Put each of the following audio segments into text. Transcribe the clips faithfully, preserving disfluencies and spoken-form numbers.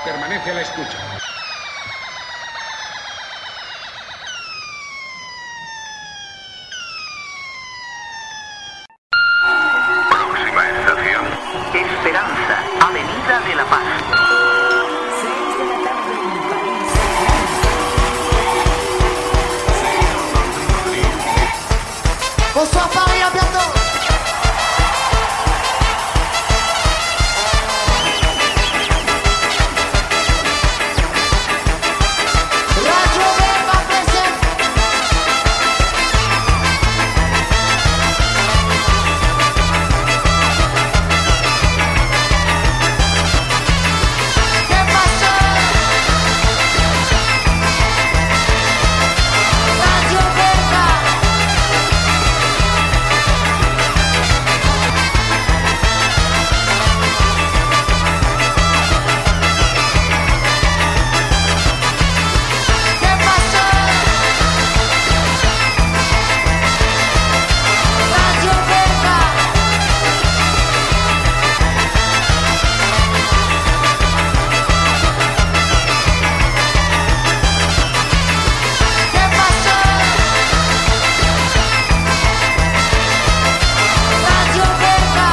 Permanece a la escucha. Próxima estación. Esperanza, Avenida de la Paz. seis de la tarde en París. Bonsoir Paris, à bientôt. Radio Verba present. ¿Qué pasó? Radio Verba. ¿Qué pasó? Radio Verba. ¿Qué pasó? Radio Verba.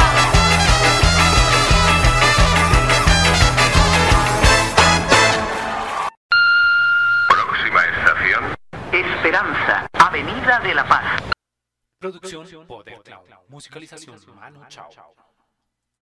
Próxima estación. Esperanza, Avenida de la Paz. Producción Poder Cloud. Musicalización Manu Chao.